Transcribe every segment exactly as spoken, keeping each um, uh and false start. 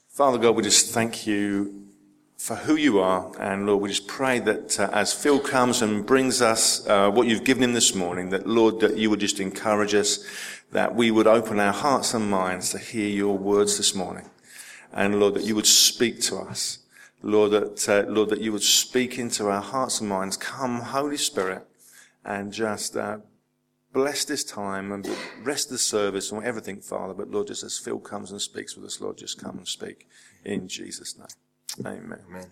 Father God, we just thank you for who you are. And Lord, we just pray that uh, as Phil comes and brings us uh, what you've given him this morning, that Lord, that you would just encourage us, that we would open our hearts and minds to hear your words this morning. And Lord, that you would speak to us. Lord, that, uh, Lord, that you would speak into our hearts and minds. Come, Holy Spirit, and just uh, bless this time and rest the service and everything, Father. But Lord, just as Phil comes and speaks with us, Lord, just come and speak in Jesus' name. Amen. Amen.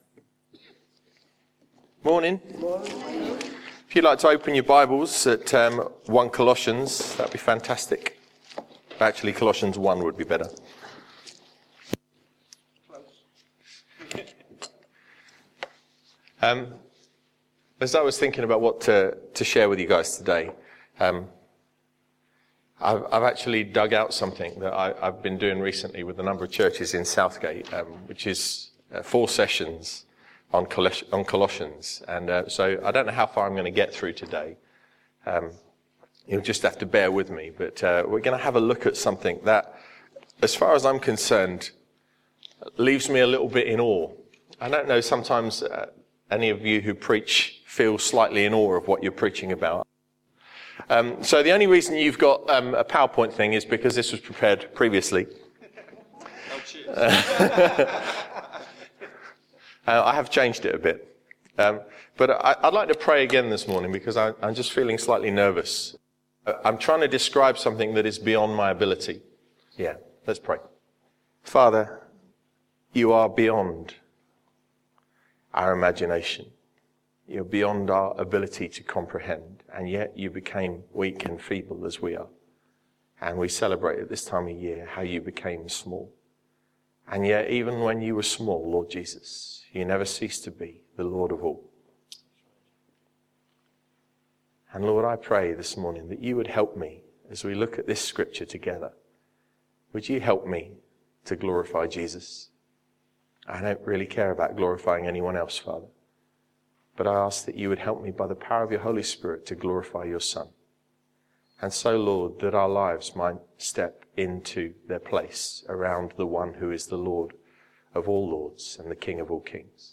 Morning. If you'd like to open your Bibles at um, First Colossians, that'd be fantastic. Actually, Colossians one would be better. Um, as I was thinking about what to, to share with you guys today, um, I've, I've actually dug out something that I, I've been doing recently with a number of churches in Southgate, um, which is uh, four sessions on, Coloss- on Colossians. And uh, so I don't know how far I'm going to get through today. Um, you'll just have to bear with me. But uh, we're going to have a look at something that, as far as I'm concerned, leaves me a little bit in awe. I don't know, sometimes uh, any of you who preach feel slightly in awe of what you're preaching about. Um, so the only reason you've got um, a PowerPoint thing is because this was prepared previously. Oh, cheers. uh, I have changed it a bit. Um, but I, I'd like to pray again this morning because I, I'm just feeling slightly nervous. I'm trying to describe something that is beyond my ability. Yeah, let's pray. Father, you are beyond our imagination. You're beyond our ability to comprehend, and yet you became weak and feeble as we are. And we celebrate at this time of year how you became small. And yet even when you were small, Lord Jesus, you never ceased to be the Lord of all. And Lord, I pray this morning that you would help me as we look at this scripture together. Would you help me to glorify Jesus? I don't really care about glorifying anyone else, Father. But I ask that you would help me by the power of your Holy Spirit to glorify your Son. And so, Lord, that our lives might step into their place around the one who is the Lord of all lords and the King of all kings.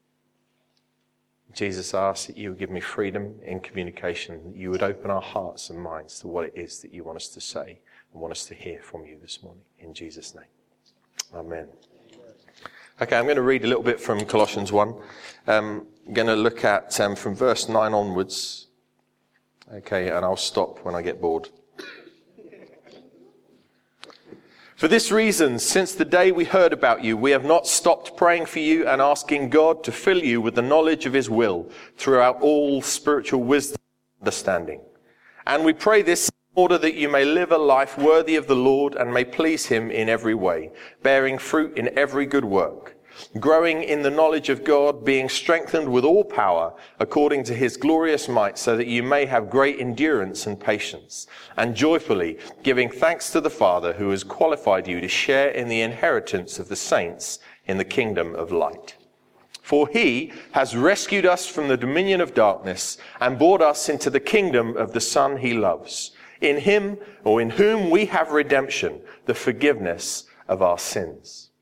Jesus, I ask that you would give me freedom in communication, that you would open our hearts and minds to what it is that you want us to say and want us to hear from you this morning. In Jesus' name. Amen. Okay, I'm going to read a little bit from Colossians one. Um, I'm going to look at um, from verse nine onwards. Okay, and I'll stop when I get bored. For this reason, since the day we heard about you, we have not stopped praying for you and asking God to fill you with the knowledge of his will throughout all spiritual wisdom and understanding. And we pray this in order that you may live a life worthy of the Lord and may please him in every way, bearing fruit in every good work, growing in the knowledge of God, being strengthened with all power according to his glorious might, so that you may have great endurance and patience, and joyfully giving thanks to the Father who has qualified you to share in the inheritance of the saints in the kingdom of light. For he has rescued us from the dominion of darkness and brought us into the kingdom of the Son he loves. In him, or in whom we have redemption, the forgiveness of our sins.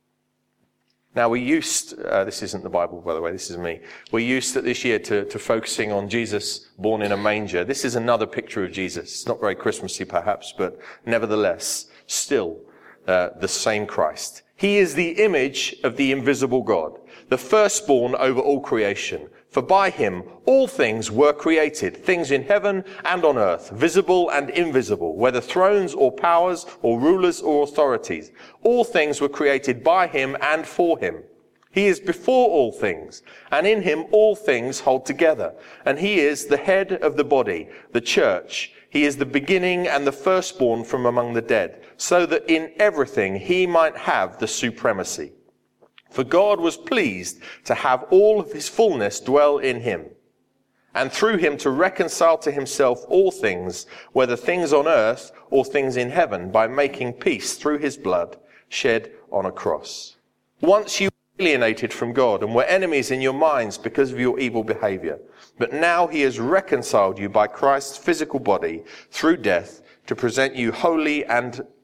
Now we used, uh, this isn't the Bible by the way, this is me. We're used to this year to, to focusing on Jesus born in a manger. This is another picture of Jesus. It's not very Christmassy perhaps, but nevertheless, still uh, the same Christ. He is the image of the invisible God, the firstborn over all creation. For by him all things were created, things in heaven and on earth, visible and invisible, whether thrones or powers or rulers or authorities. All things were created by him and for him. He is before all things, and in him all things hold together. And he is the head of the body, the church. He is the beginning and the firstborn from among the dead, so that in everything he might have the supremacy. For God was pleased to have all of his fullness dwell in him, and through him to reconcile to himself all things, whether things on earth or things in heaven, by making peace through his blood shed on a cross. Once you were alienated from God and were enemies in your minds because of your evil behavior, but now he has reconciled you by Christ's physical body through death to present you holy and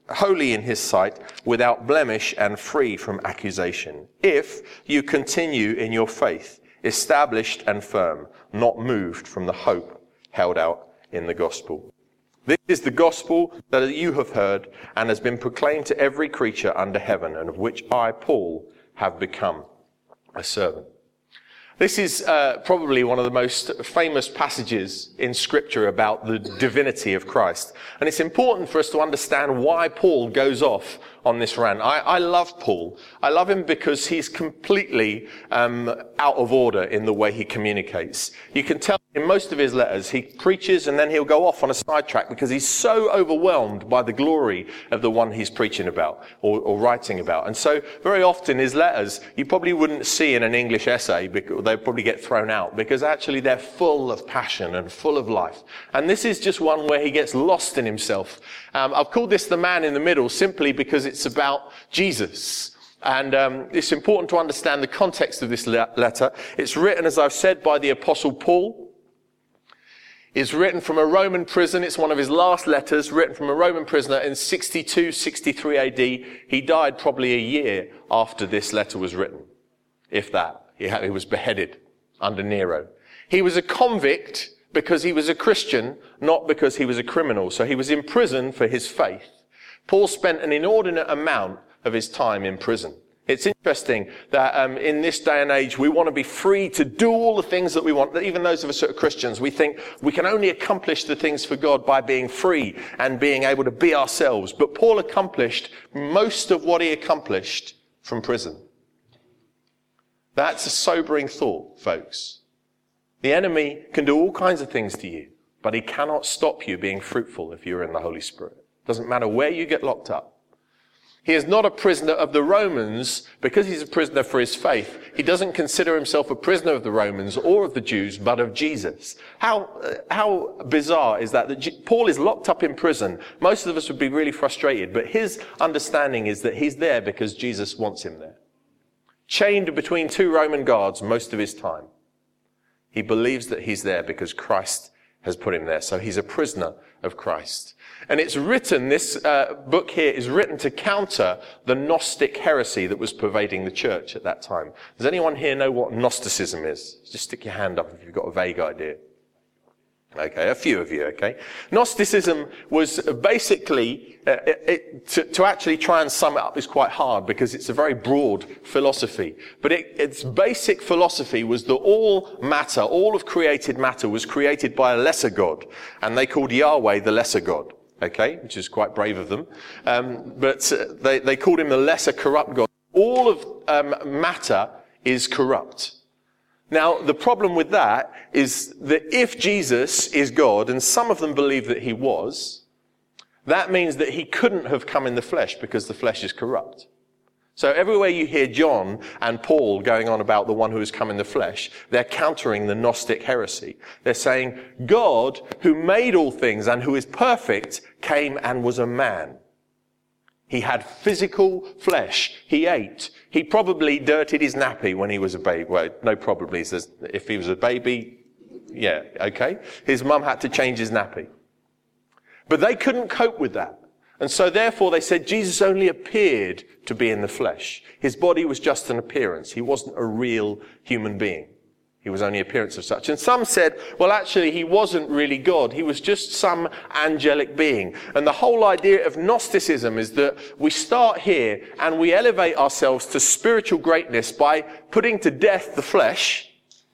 holy in his sight, without blemish and free from accusation. If you continue in your faith, established and firm, not moved from the hope held out in the gospel. This is the gospel that you have heard and has been proclaimed to every creature under heaven, and of which I, Paul, have become a servant. This is uh, probably one of the most famous passages in Scripture about the divinity of Christ. And it's important for us to understand why Paul goes off on this rant. I, I love Paul. I love him because he's completely um, out of order in the way he communicates. You can tell in most of his letters, he preaches and then he'll go off on a sidetrack because he's so overwhelmed by the glory of the one he's preaching about or, or writing about. And so very often his letters, you probably wouldn't see in an English essay, because they'd probably get thrown out because actually they're full of passion and full of life. And this is just one where he gets lost in himself. Um, I've called this the man in the middle simply because it's about Jesus. And um, it's important to understand the context of this le- letter. It's written, as I've said, by the Apostle Paul. It's written from a Roman prison. It's one of his last letters, written from a Roman prisoner in sixty-two, sixty-three A D. He died probably a year after this letter was written, if that. He, had, he was beheaded under Nero. He was a convict because he was a Christian, not because he was a criminal. So he was in prison for his faith. Paul spent an inordinate amount of his time in prison. It's interesting that um, in this day and age, we want to be free to do all the things that we want. Even those of us who are Christians, we think we can only accomplish the things for God by being free and being able to be ourselves. But Paul accomplished most of what he accomplished from prison. That's a sobering thought, folks. The enemy can do all kinds of things to you, but he cannot stop you being fruitful if you're in the Holy Spirit. Doesn't matter where you get locked up. He is not a prisoner of the Romans because he's a prisoner for his faith. He doesn't consider himself a prisoner of the Romans or of the Jews, but of Jesus. How, uh, how bizarre is that? that G- Paul is locked up in prison. Most of us would be really frustrated, but his understanding is that he's there because Jesus wants him there. Chained between two Roman guards most of his time. He believes that he's there because Christ has put him there. So he's a prisoner of Christ. And it's written, this uh, book here is written to counter the Gnostic heresy that was pervading the church at that time. Does anyone here know what Gnosticism is? Just stick your hand up if you've got a vague idea. Okay, a few of you, okay. Gnosticism was basically, uh, it, it, to, to actually try and sum it up is quite hard because it's a very broad philosophy. But it, its basic philosophy was that all matter, all of created matter was created by a lesser God. And they called Yahweh the lesser God, okay, which is quite brave of them. Um, but uh, they, they called him the lesser corrupt God. All of um, matter is corrupt. Now, the problem with that is that if Jesus is God, and some of them believe that he was, that means that he couldn't have come in the flesh because the flesh is corrupt. So everywhere you hear John and Paul going on about the one who has come in the flesh, they're countering the Gnostic heresy. They're saying God, who made all things and who is perfect, came and was a man. He had physical flesh. He ate. He probably dirtied his nappy when he was a baby. Well, no probably. Says if he was a baby, yeah, okay. His mum had to change his nappy. But they couldn't cope with that. And so therefore they said Jesus only appeared to be in the flesh. His body was just an appearance. He wasn't a real human being. He was only appearance of such. And some said, well, actually, he wasn't really God. He was just some angelic being. And the whole idea of Gnosticism is that we start here and we elevate ourselves to spiritual greatness by putting to death the flesh.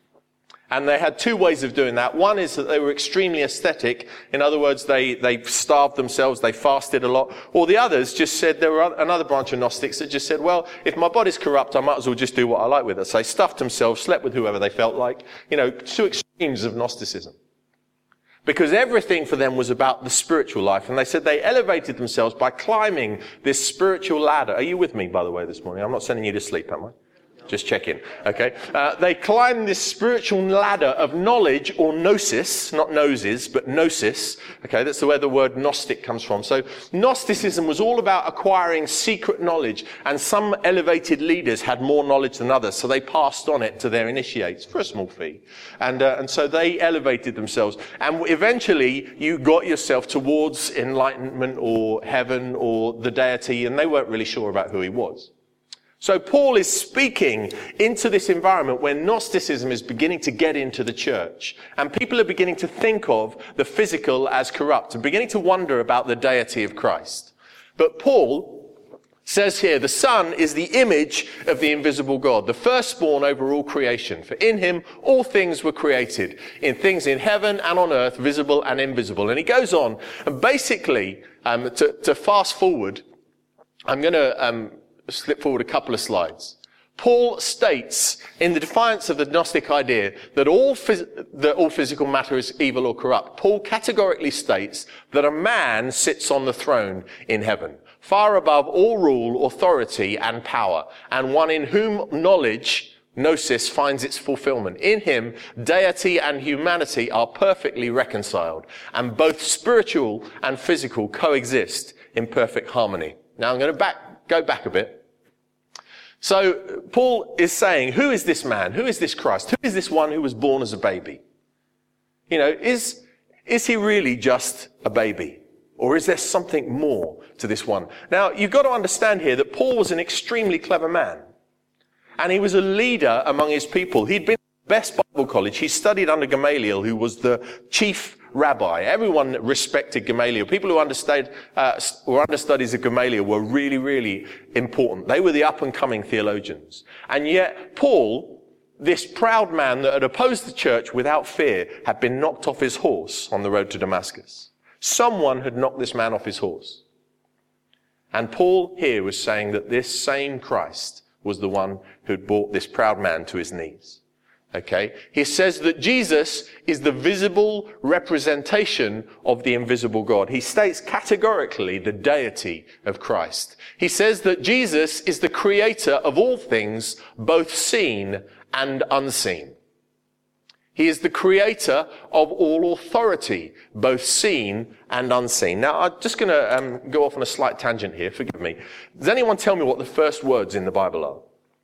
And they had two ways of doing that. One is that they were extremely aesthetic. In other words, they, they starved themselves, they fasted a lot. Or the others just said, there were another branch of Gnostics that just said, well, if my body's corrupt, I might as well just do what I like with it. So they stuffed themselves, slept with whoever they felt like. You know, two extremes of Gnosticism. Because everything for them was about the spiritual life. And they said they elevated themselves by climbing this spiritual ladder. Are you with me, by the way, this morning? I'm not sending you to sleep, am I? Just checking, okay? Uh, they climb this spiritual ladder of knowledge, or gnosis, not noses, but gnosis, okay? That's where the word Gnostic comes from. So Gnosticism was all about acquiring secret knowledge, and some elevated leaders had more knowledge than others, so they passed on it to their initiates for a small fee. And, uh, and so they elevated themselves. And eventually you got yourself towards enlightenment or heaven or the deity, and they weren't really sure about who he was. So Paul is speaking into this environment where Gnosticism is beginning to get into the church, and people are beginning to think of the physical as corrupt and beginning to wonder about the deity of Christ. But Paul says here, the Son is the image of the invisible God, the firstborn over all creation. For in him all things were created, in things in heaven and on earth, visible and invisible. And he goes on, and basically, um, to, to fast forward, I'm going to um, slip forward a couple of slides. Paul states, in the defiance of the Gnostic idea that all, phys- that all physical matter is evil or corrupt, Paul categorically states that a man sits on the throne in heaven, far above all rule, authority, and power, and one in whom knowledge, gnosis, finds its fulfillment. In him, deity and humanity are perfectly reconciled, and both spiritual and physical coexist in perfect harmony. Now I'm going to back, go back a bit. So Paul is saying, who is this man? Who is this Christ? Who is this one who was born as a baby? You know, is, is he really just a baby? Or is there something more to this one? Now, you've got to understand here that Paul was an extremely clever man. And he was a leader among his people. He'd been at the best Bible college. He studied under Gamaliel, who was the chief rabbi. Everyone respected Gamaliel. People who understood, uh, were understudies of Gamaliel were really, really important. They were the up-and-coming theologians. And yet, Paul, this proud man that had opposed the church without fear, had been knocked off his horse on the road to Damascus. Someone had knocked this man off his horse. And Paul here was saying that this same Christ was the one who'd brought this proud man to his knees. Okay, he says that Jesus is the visible representation of the invisible God. He states categorically the deity of Christ. He says that Jesus is the creator of all things, both seen and unseen. He is the creator of all authority, both seen and unseen. Now, I'm just going to um, go off on a slight tangent here. Forgive me. Does anyone tell me what the first words in the Bible are?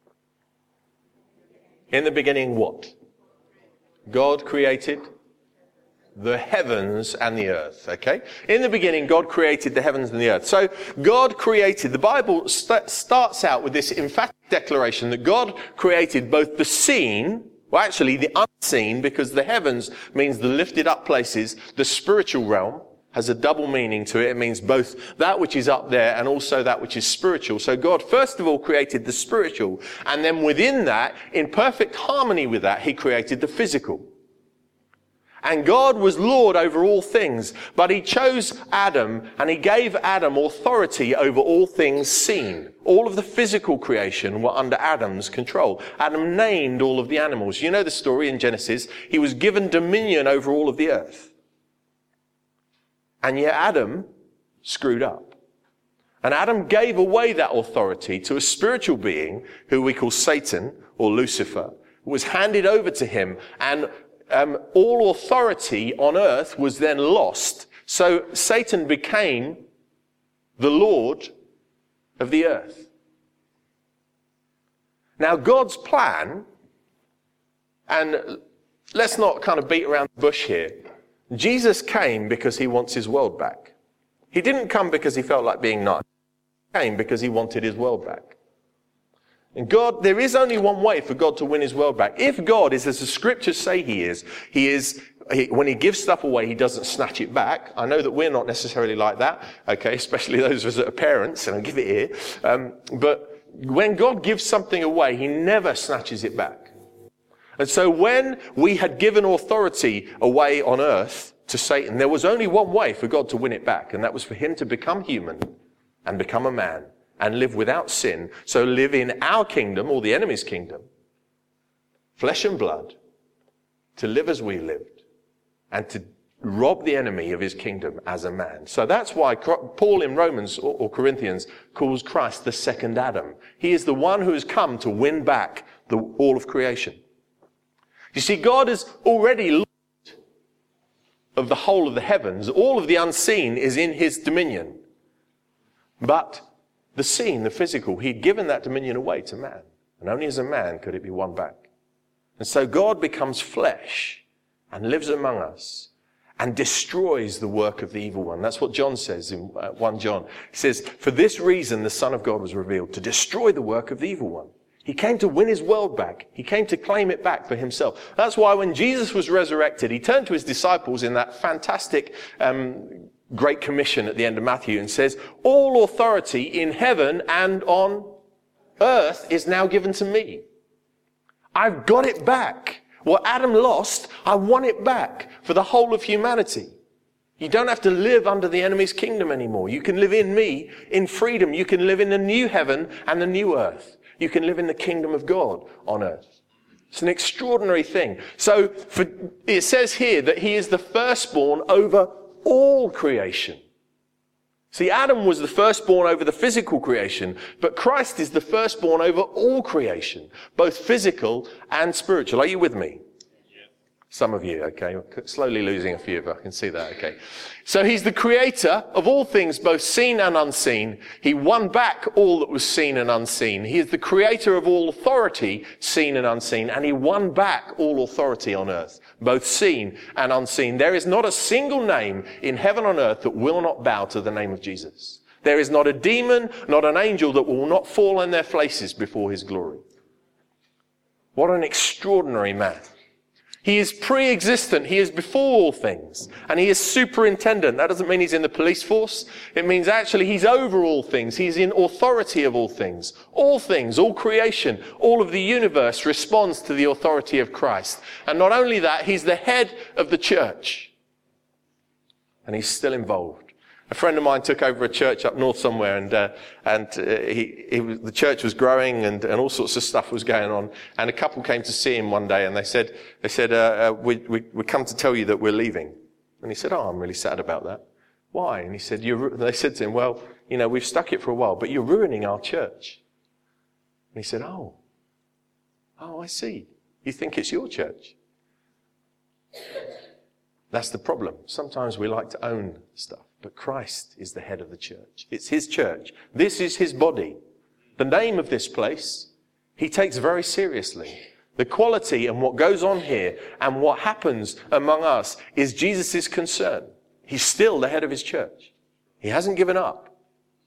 In the beginning, what? God created the heavens and the earth, okay? In the beginning, God created the heavens and the earth. So, God created, the Bible st- starts out with this emphatic declaration that God created both the seen, well, actually the unseen, because the heavens means the lifted up places, the spiritual realm, has a double meaning to it. It means both that which is up there and also that which is spiritual. So God first of all created the spiritual, and then within that, in perfect harmony with that, he created the physical. And God was Lord over all things, but he chose Adam and he gave Adam authority over all things seen. All of the physical creation were under Adam's control. Adam named all of the animals. You know the story in Genesis. He was given dominion over all of the earth. And yet Adam screwed up. And Adam gave away that authority to a spiritual being who we call Satan or Lucifer. It was handed over to him, and um, all authority on earth was then lost. So Satan became the Lord of the earth. Now God's plan, and let's not kind of beat around the bush here, Jesus came because he wants his world back. He didn't come because he felt like being nice. He came because he wanted his world back. And God, there is only one way for God to win his world back. If God is, as the scriptures say he is, he is, he, when he gives stuff away, he doesn't snatch it back. I know that we're not necessarily like that, okay, especially those of us that are parents, and I give it here. Um, but when God gives something away, he never snatches it back. And so when we had given authority away on earth to Satan, there was only one way for God to win it back, and that was for him to become human and become a man and live without sin. So live in our kingdom, or the enemy's kingdom, flesh and blood, to live as we lived, and to rob the enemy of his kingdom as a man. So that's why Paul in Romans or Corinthians calls Christ the second Adam. He is the one who has come to win back the, all of creation. You see, God is already Lord of the whole of the heavens. All of the unseen is in his dominion. But the seen, the physical, he'd given that dominion away to man. And only as a man could it be won back. And so God becomes flesh and lives among us and destroys the work of the evil one. That's what John says in First John. He says, for this reason the Son of God was revealed, to destroy the work of the evil one. He came to win his world back. He came to claim it back for himself. That's why when Jesus was resurrected, he turned to his disciples in that fantastic um, Great Commission at the end of Matthew and says, all authority in heaven and on earth is now given to me. I've got it back. What Adam lost, I won it back for the whole of humanity. You don't have to live under the enemy's kingdom anymore. You can live in me in freedom. You can live in the new heaven and the new earth. You can live in the kingdom of God on earth. It's an extraordinary thing. So for, it says here that he is the firstborn over all creation. See, Adam was the firstborn over the physical creation, but Christ is the firstborn over all creation, both physical and spiritual. Are you with me? Yeah. Some of you, okay. Slowly losing a few of you. I can see that, okay. So he's the creator of all things, both seen and unseen. He won back all that was seen and unseen. He is the creator of all authority, seen and unseen, and he won back all authority on earth, both seen and unseen. There is not a single name in heaven or on earth that will not bow to the name of Jesus. There is not a demon, not an angel that will not fall on their faces before his glory. What an extraordinary man. He is pre-existent. He is before all things. And he is superintendent. That doesn't mean he's in the police force. It means actually he's over all things. He's in authority of all things. All things, all creation, all of the universe responds to the authority of Christ. And not only that, he's the head of the church. And he's still involved. A friend of mine took over a church up north somewhere, and uh, and uh, he, he was, the church was growing, and, and all sorts of stuff was going on. And a couple came to see him one day, and they said, "They said uh, uh, we, we we come to tell you that we're leaving." And he said, "Oh, I'm really sad about that. Why?" And he said, "You're." They said to him, "Well, you know, we've stuck it for a while, but you're ruining our church." And he said, "Oh, oh, I see. You think it's your church?" That's the problem. Sometimes we like to own stuff. But Christ is the head of the church. It's his church. This is his body. The name of this place, he takes very seriously. The quality and what goes on here and what happens among us is Jesus' concern. He's still the head of his church. He hasn't given up.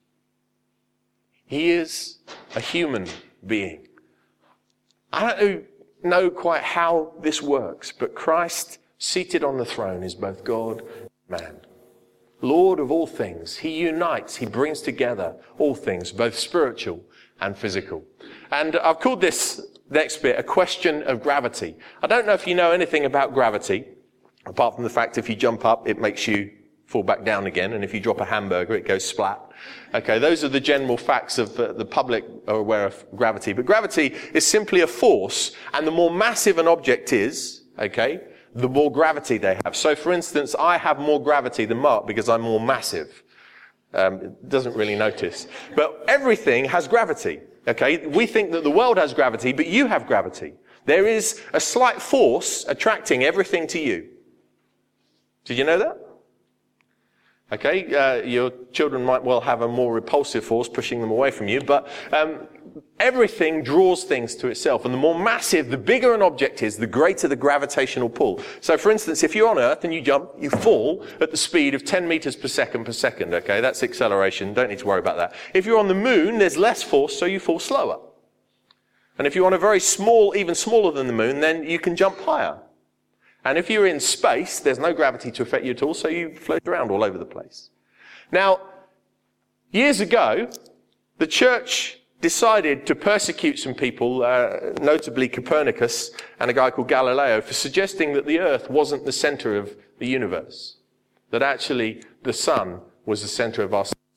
He is a human being. I don't know quite how this works, but Christ seated on the throne is both God and man. Lord of all things. He unites, he brings together all things, both spiritual and physical. And I've called this next bit a question of gravity. I don't know if you know anything about gravity, apart from the fact if you jump up, it makes you fall back down again, and if you drop a hamburger, it goes splat. Okay, those are the general facts of uh, the public are aware of gravity. But gravity is simply a force, and the more massive an object is, okay, the more gravity they have. So, for instance, I have more gravity than Mark because I'm more massive. Um, it doesn't really notice. But everything has gravity, okay? We think that the world has gravity, but you have gravity. There is a slight force attracting everything to you. Did you know that? Okay, uh, your children might well have a more repulsive force pushing them away from you, but um, everything draws things to itself. And the more massive, the bigger an object is, the greater the gravitational pull. So, for instance, if you're on Earth and you jump, you fall at the speed of ten meters per second per second, okay? That's acceleration. Don't need to worry about that. If you're on the moon, there's less force, so you fall slower. And if you're on a very small, even smaller than the moon, then you can jump higher. And if you're in space, there's no gravity to affect you at all, so you float around all over the place. Now, years ago, the church decided to persecute some people, uh, notably Copernicus and a guy called Galileo, for suggesting that the earth wasn't the center of the universe, that actually the sun was the center of our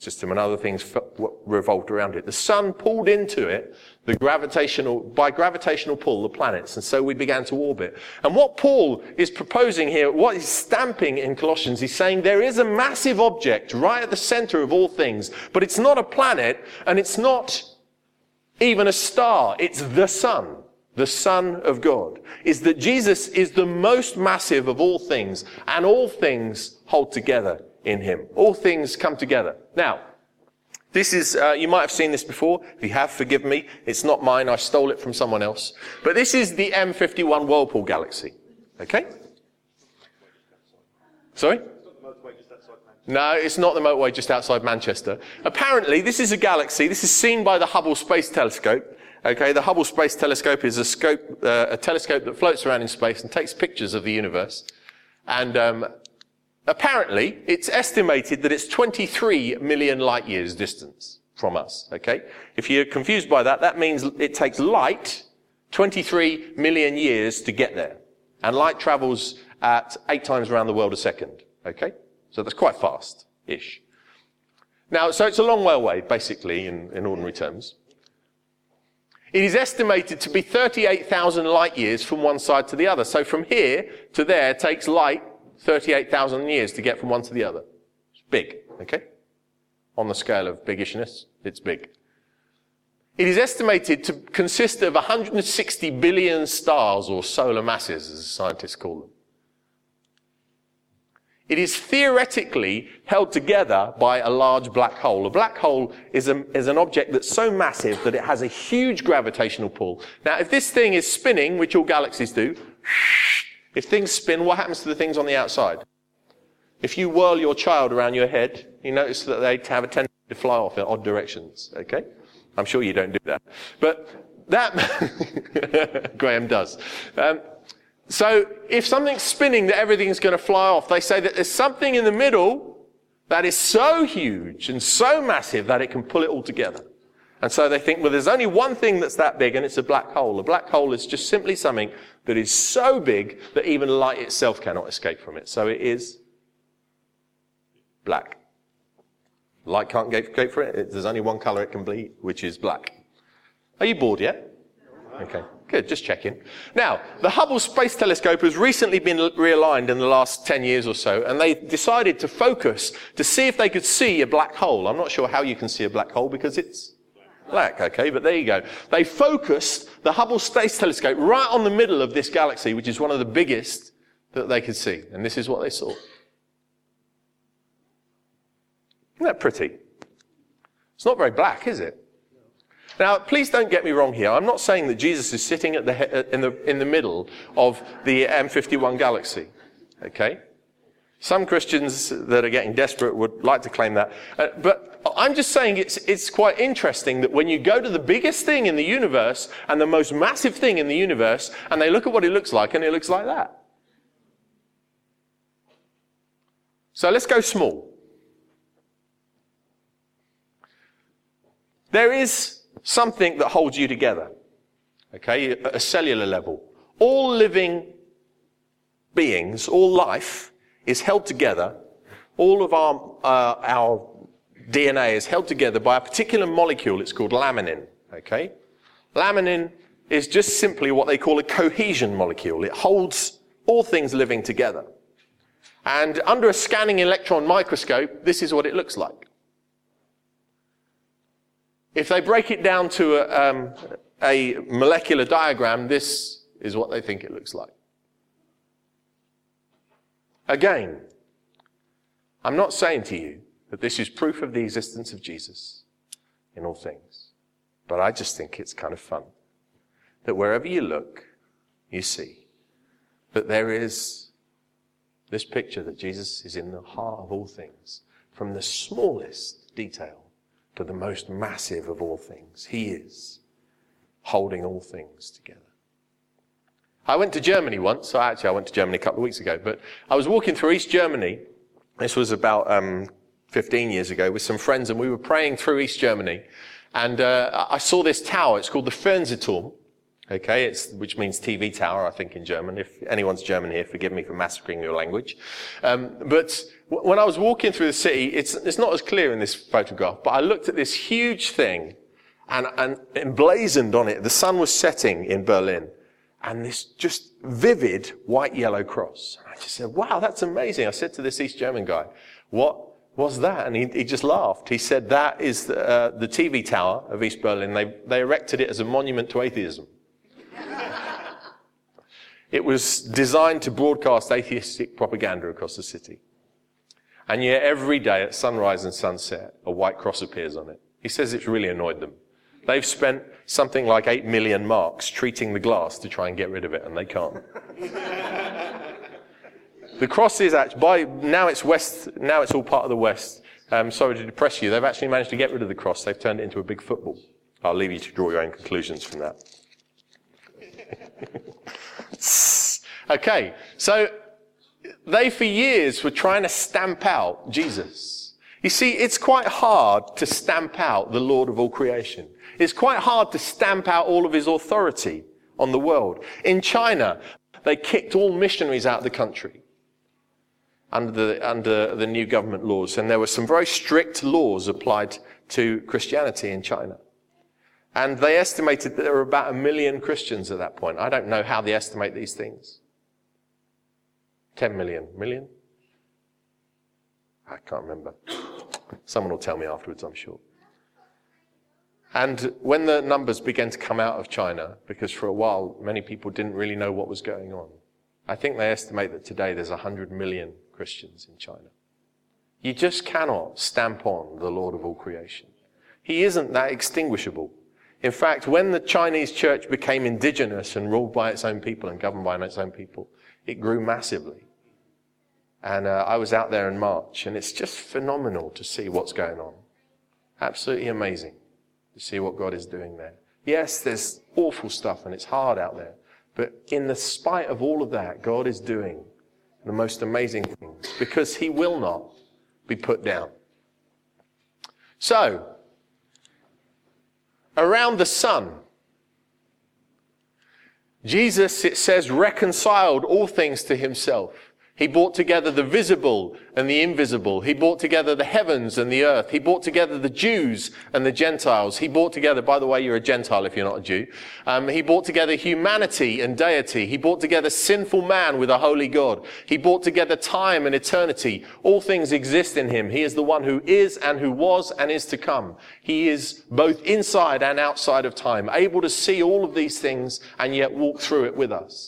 system and other things f- revolved around it. The sun pulled into it the gravitational, by gravitational pull, the planets, and so we began to orbit. And what Paul is proposing here, what he's stamping in Colossians, he's saying there is a massive object right at the center of all things, but it's not a planet, and it's not even a star. It's the sun, the Son of God. Is that Jesus is the most massive of all things, and all things hold together in him. All things come together. Now, this is, uh, you might have seen this before. If you have, forgive me. It's not mine. I stole it from someone else. But this is the M fifty-one Whirlpool Galaxy. Okay? Sorry? No, it's not the motorway just outside Manchester. Apparently, this is a galaxy. This is seen by the Hubble Space Telescope. Okay, the Hubble Space Telescope is a scope, uh, a telescope that floats around in space and takes pictures of the universe. And um, apparently, it's estimated that it's twenty-three million light years distance from us. Okay, if you're confused by that, that means it takes light twenty-three million years to get there, and light travels at eight times around the world a second. Okay, so that's quite fast-ish. Now, so it's a long way away, basically, in, in ordinary terms. It is estimated to be thirty-eight thousand light years from one side to the other. So from here to there takes light thirty-eight thousand years to get from one to the other. It's big, okay? On the scale of biggishness, it's big. It is estimated to consist of one hundred sixty billion stars, or solar masses, as scientists call them. It is theoretically held together by a large black hole. A black hole is, a, is an object that's so massive that it has a huge gravitational pull. Now, if this thing is spinning, which all galaxies do, if things spin, what happens to the things on the outside? If you whirl your child around your head, you notice that they have a tendency to fly off in odd directions, okay? I'm sure you don't do that. But that, Graham does. Um, So if something's spinning that everything's going to fly off, they say that there's something in the middle that is so huge and so massive that it can pull it all together. And so they think, well, there's only one thing that's that big, and it's a black hole. A black hole is just simply something that is so big that even light itself cannot escape from it. So it is black. Light can't escape from it. There's only one color it can be, which is black. Are you bored yet? Okay. Good, just checking. Now, the Hubble Space Telescope has recently been realigned in the last ten years or so, and they decided to focus to see if they could see a black hole. I'm not sure how you can see a black hole because it's black, okay, but there you go. They focused the Hubble Space Telescope right on the middle of this galaxy, which is one of the biggest that they could see, and this is what they saw. Isn't that pretty? It's not very black, is it? Now, please don't get me wrong here. I'm not saying that Jesus is sitting at the he- in the in the middle of the M fifty-one galaxy. Okay? Some Christians that are getting desperate would like to claim that. Uh, but I'm just saying it's it's quite interesting that when you go to the biggest thing in the universe and the most massive thing in the universe, and they look at what it looks like, and it looks like that. So let's go small. There is something that holds you together, okay, at a cellular level. All living beings, all life is held together. All of our, uh, our D N A is held together by a particular molecule. It's called laminin, okay? Laminin is just simply what they call a cohesion molecule. It holds all things living together. And under a scanning electron microscope, this is what it looks like. If they break it down to a, um, a molecular diagram, this is what they think it looks like. Again, I'm not saying to you that this is proof of the existence of Jesus in all things, but I just think it's kind of fun that wherever you look, you see that there is this picture that Jesus is in the heart of all things, from the smallest detail to the most massive of all things. He is holding all things together. I went to Germany once. So actually, I went to Germany a couple of weeks ago, but I was walking through East Germany. This was about um, fifteen years ago with some friends, and we were praying through East Germany. And uh, I saw this tower. It's called the Fernsehturm. Okay, it's, which means T V tower, I think, in German. If anyone's German here, forgive me for massacring your language. Um, but w- when I was walking through the city, it's, it's not as clear in this photograph, but I looked at this huge thing and, and emblazoned on it, the sun was setting in Berlin, and this just vivid white-yellow cross. And I just said, wow, that's amazing. I said to this East German guy, what was that? And he, he just laughed. He said, that is the, uh, the T V tower of East Berlin. They, they erected it as a monument to atheism. It was designed to broadcast atheistic propaganda across the city. And yet every day at sunrise and sunset, a white cross appears on it. He says it's really annoyed them. They've spent something like eight million marks treating the glass to try and get rid of it, and they can't. The cross is actually, by now it's west, now it's all part of the West. Um, sorry to depress you. They've actually managed to get rid of the cross. They've turned it into a big football. I'll leave you to draw your own conclusions from that. Okay, so they for years were trying to stamp out Jesus. You see, it's quite hard to stamp out the Lord of all creation. It's quite hard to stamp out all of his authority on the world. In China, they kicked all missionaries out of the country under the, under the new government laws, and there were some very strict laws applied to Christianity in China. And they estimated that there were about a million Christians at that point. I don't know how they estimate these things. Ten million. Million? I can't remember. Someone will tell me afterwards, I'm sure. And when the numbers began to come out of China, because for a while many people didn't really know what was going on, I think they estimate that today there's one hundred million Christians in China. You just cannot stamp on the Lord of all creation. He isn't that extinguishable. In fact, when the Chinese church became indigenous and ruled by its own people and governed by its own people, it grew massively. And uh, I was out there in March, and it's just phenomenal to see what's going on. Absolutely amazing to see what God is doing there. Yes, there's awful stuff, and it's hard out there. But in the spite of all of that, God is doing the most amazing things, because he will not be put down. So, around the sun, Jesus, it says, reconciled all things to himself. He brought together the visible and the invisible. He brought together the heavens and the earth. He brought together the Jews and the Gentiles. He brought together, by the way, you're a Gentile if you're not a Jew. Um, he brought together humanity and deity. He brought together sinful man with a holy God. He brought together time and eternity. All things exist in him. He is the one who is and who was and is to come. He is both inside and outside of time, able to see all of these things and yet walk through it with us.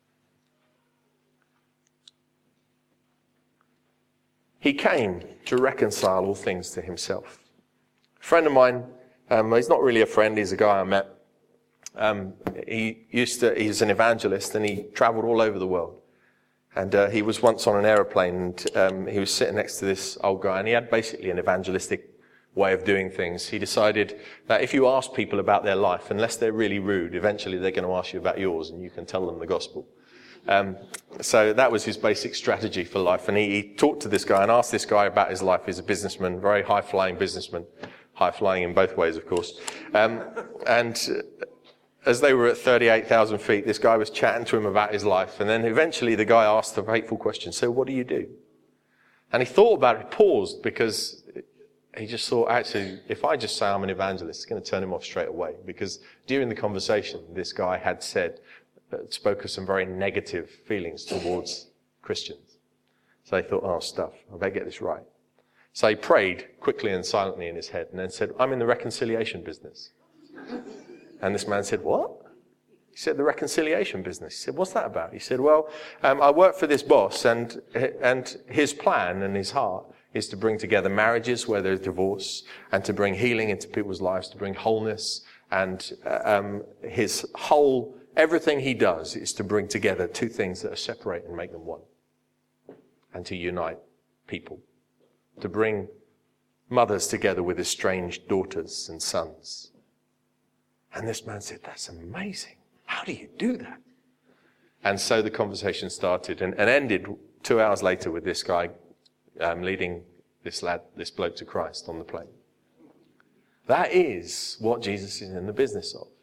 He came to reconcile all things to himself. A friend of mine, um, he's not really a friend, he's a guy I met. Um, he used to, he's an evangelist, and he traveled all over the world. And uh, he was once on an aeroplane, and um, he was sitting next to this old guy, and he had basically an evangelistic way of doing things. He decided that if you ask people about their life, unless they're really rude, eventually they're going to ask you about yours, and you can tell them the gospel. Um, so that was his basic strategy for life. And he, he talked to this guy and asked this guy about his life. He's a businessman, very high-flying businessman. High-flying in both ways, of course. Um, and as they were at thirty-eight thousand feet, this guy was chatting to him about his life. And then eventually the guy asked the fateful question, so what do you do? And he thought about it, paused, because he just thought, actually, if I just say I'm an evangelist, it's going to turn him off straight away. Because during the conversation, this guy had said, spoke of some very negative feelings towards Christians. So he thought, oh, stuff, I better get this right. So he prayed quickly and silently in his head and then said, I'm in the reconciliation business. And this man said, what? He said, the reconciliation business. He said, what's that about? He said, well, um, I work for this boss, and and his plan and his heart is to bring together marriages where there's divorce, and to bring healing into people's lives, to bring wholeness, and um, his whole everything he does is to bring together two things that are separate and make them one. And to unite people. To bring mothers together with estranged daughters and sons. And this man said, that's amazing. How do you do that? And so the conversation started and, and ended two hours later with this guy um, leading this lad, this bloke to Christ on the plane. That is what Jesus is in the business of.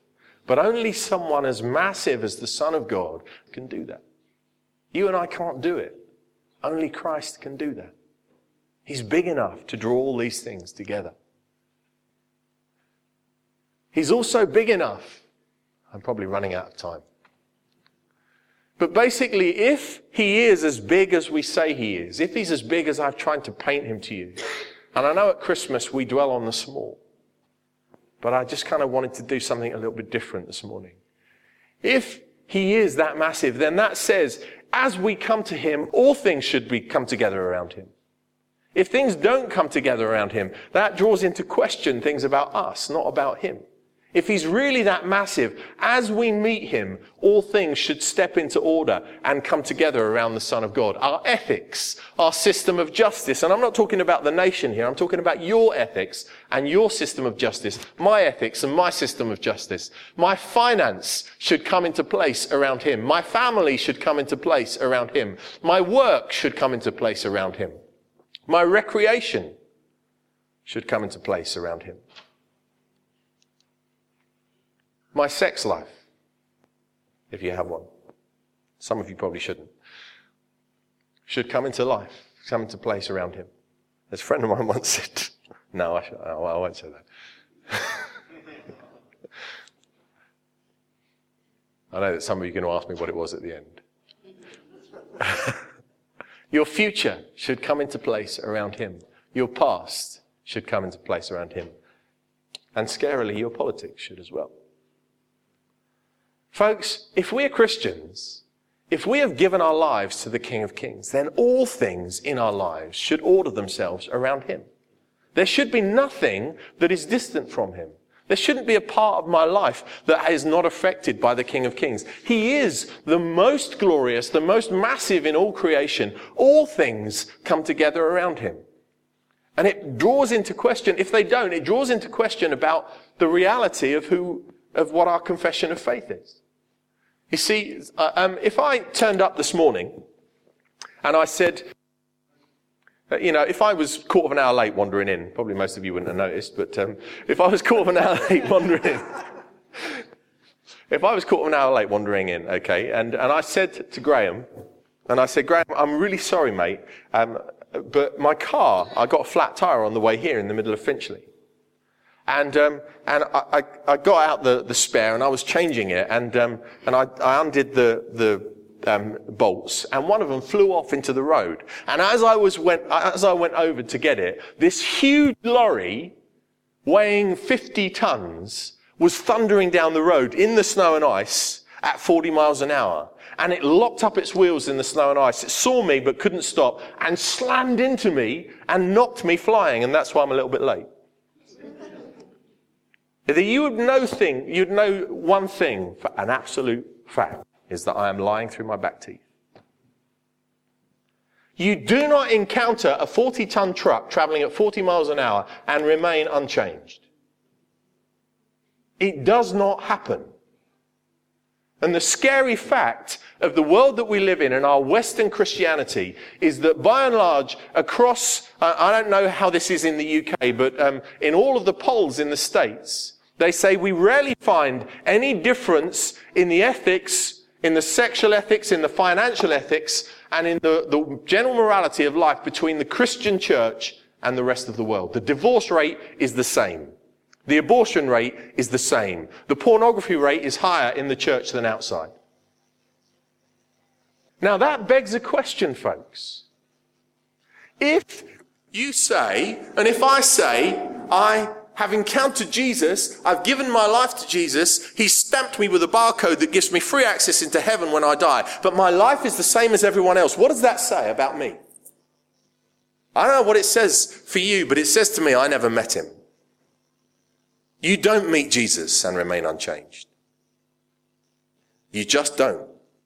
But only someone as massive as the Son of God can do that. You and I can't do it. Only Christ can do that. He's big enough to draw all these things together. He's also big enough. I'm probably running out of time. But basically, if he is as big as we say he is, if he's as big as I've tried to paint him to you, and I know at Christmas we dwell on the small, but I just kind of wanted to do something a little bit different this morning. If he is that massive, then that says, as we come to him, all things should be come together around him. If things don't come together around him, that draws into question things about us, not about him. If he's really that massive, as we meet him, all things should step into order and come together around the Son of God. Our ethics, our system of justice, and I'm not talking about the nation here, I'm talking about your ethics and your system of justice, my ethics and my system of justice. My finance should come into place around him. My family should come into place around him. My work should come into place around him. My recreation should come into place around him. My sex life, if you have one, some of you probably shouldn't, should come into life, come into place around him. As a friend of mine once said, no, I, should, I won't say that. I know that some of you are going to ask me what it was at the end. Your future should come into place around him. Your past should come into place around him. And scarily, your politics should as well. Folks, if we're Christians, if we have given our lives to the King of Kings, then all things in our lives should order themselves around him. There should be nothing that is distant from him. There shouldn't be a part of my life that is not affected by the King of Kings. He is the most glorious, the most massive in all creation. All things come together around him. And it draws into question, if they don't, it draws into question about the reality of who, of what our confession of faith is. You see, uh, um, if I turned up this morning and I said, uh, you know, if I was quarter of an hour late wandering in, probably most of you wouldn't have noticed, but um, if I was quarter of an hour late wandering in, if I was quarter of an hour late wandering in, okay, and, and I said to Graham, and I said, Graham, I'm really sorry, mate, um, but my car, I got a flat tyre on the way here in the middle of Finchley. And um, and I, I got out the, the spare and I was changing it and um, and I, I undid the the um, bolts and one of them flew off into the road. And as I was went as I went over to get it, this huge lorry weighing fifty tons was thundering down the road in the snow and ice at forty miles an hour. And it locked up its wheels in the snow and ice. It saw me but couldn't stop and slammed into me and knocked me flying. And that's why I'm a little bit late. You would know thing, you'd know one thing for an absolute fact is that I am lying through my back teeth. You do not encounter a forty ton truck traveling at forty miles an hour and remain unchanged. It does not happen. And the scary fact of the world that we live in and our Western Christianity is that by and large across, uh, I don't know how this is in the U K, but um, in all of the polls in the States, they say we rarely find any difference in the ethics, in the sexual ethics, in the financial ethics, and in the, the general morality of life between the Christian church and the rest of the world. The divorce rate is the same. The abortion rate is the same. The pornography rate is higher in the church than outside. Now that begs a question, folks. If you say, and if I say, I have encountered Jesus, I've given my life to Jesus, he stamped me with a barcode that gives me free access into heaven when I die, but my life is the same as everyone else. What does that say about me? I don't know what it says for you, but it says to me, I never met him. You don't meet Jesus and remain unchanged. You just don't.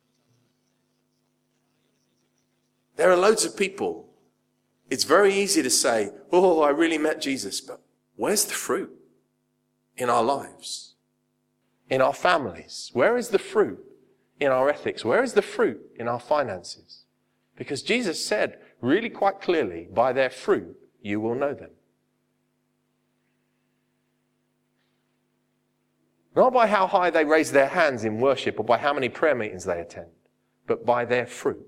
There are loads of people. It's very easy to say, oh, I really met Jesus, but where's the fruit in our lives, in our families? Where is the fruit in our ethics? Where is the fruit in our finances? Because Jesus said really quite clearly, by their fruit you will know them. Not by how high they raise their hands in worship or by how many prayer meetings they attend, but by their fruit.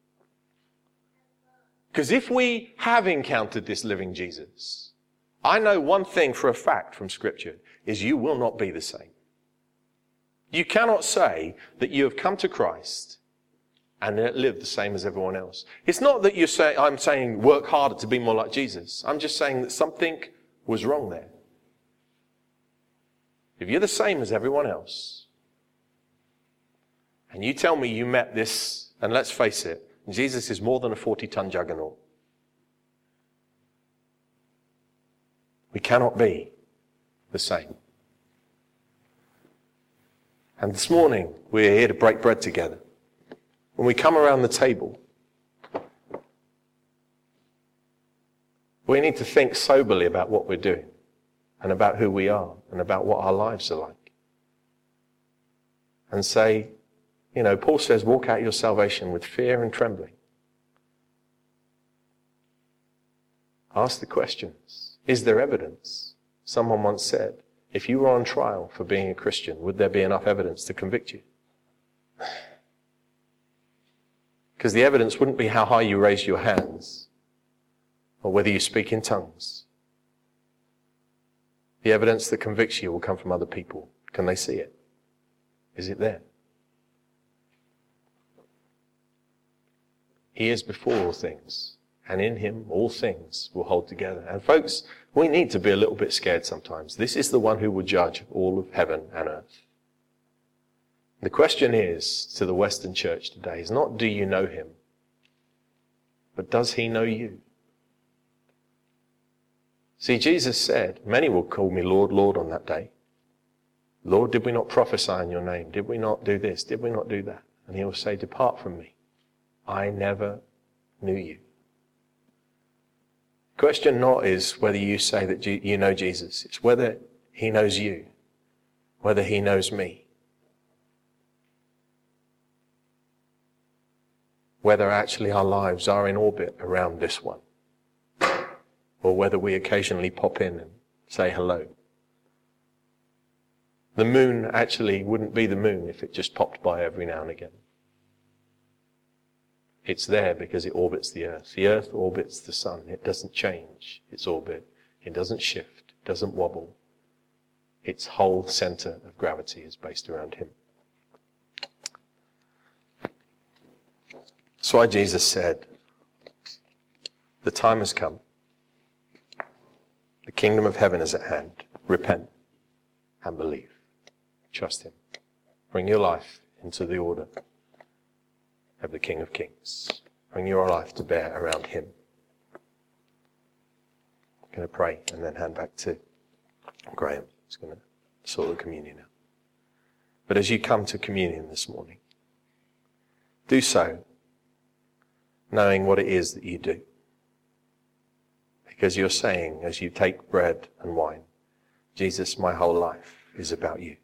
Because if we have encountered this living Jesus, I know one thing for a fact from Scripture is you will not be the same. You cannot say that you have come to Christ and live the same as everyone else. It's not that you're saying, I'm saying work harder to be more like Jesus. I'm just saying that something was wrong there. If you're the same as everyone else, and you tell me you met this, and let's face it, Jesus is more than a forty-ton juggernaut. We cannot be the same. And this morning, we're here to break bread together. When we come around the table, we need to think soberly about what we're doing and about who we are and about what our lives are like. And say, you know, Paul says, walk out your salvation with fear and trembling. Ask the questions. Is there evidence? Someone once said, if you were on trial for being a Christian, would there be enough evidence to convict you? Because the evidence wouldn't be how high you raise your hands or whether you speak in tongues. The evidence that convicts you will come from other people. Can they see it? Is it there? He is before all things, and in him all things will hold together. And folks, we need to be a little bit scared sometimes. This is the one who will judge all of heaven and earth. The question is, to the Western church today, is not do you know him, but does he know you? See, Jesus said, many will call me Lord, Lord on that day. Lord, did we not prophesy in your name? Did we not do this? Did we not do that? And he will say, depart from me. I never knew you. Question not is whether you say that you know Jesus. It's whether he knows you, whether he knows me. Whether actually our lives are in orbit around this one. Or whether we occasionally pop in and say hello. The moon actually wouldn't be the moon if it just popped by every now and again. It's there because it orbits the earth. The earth orbits the sun. It doesn't change its orbit. It doesn't shift. It doesn't wobble. Its whole center of gravity is based around him. That's why Jesus said, the time has come. The kingdom of heaven is at hand. Repent and believe. Trust him. Bring your life into the order of the King of Kings. Bring your life to bear around him. I'm going to pray and then hand back to Graham. He's going to sort the communion out. But as you come to communion this morning, do so knowing what it is that you do. Because you're saying, as you take bread and wine, Jesus, my whole life is about you.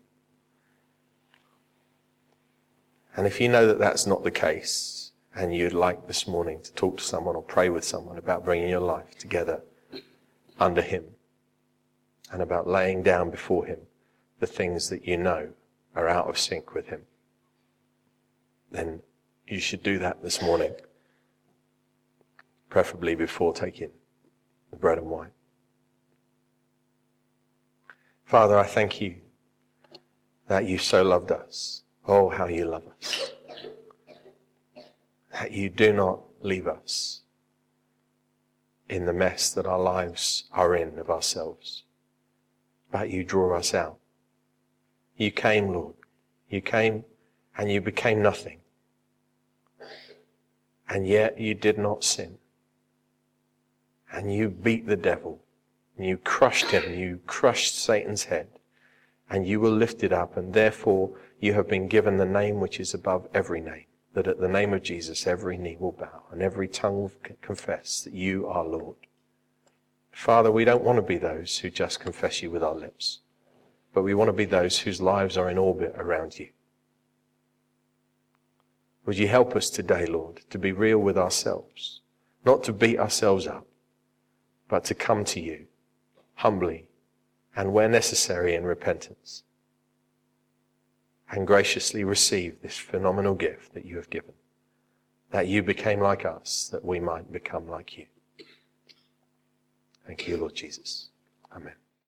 And if you know that that's not the case, and you'd like this morning to talk to someone or pray with someone about bringing your life together under him, and about laying down before him the things that you know are out of sync with him, then you should do that this morning, preferably before taking the bread and wine. Father, I thank you that you so loved us. Oh, how you love us. That you do not leave us in the mess that our lives are in of ourselves, but you draw us out. You came, Lord. You came and you became nothing. And yet you did not sin. And you beat the devil. And you crushed him. You crushed Satan's head. And you were lifted up, and therefore you have been given the name which is above every name, that at the name of Jesus every knee will bow and every tongue will confess that you are Lord. Father, we don't want to be those who just confess you with our lips, but we want to be those whose lives are in orbit around you. Would you help us today, Lord, to be real with ourselves, not to beat ourselves up, but to come to you humbly and where necessary in repentance, and graciously receive this phenomenal gift that you have given, that you became like us, that we might become like you. Thank you, Lord Jesus. Amen.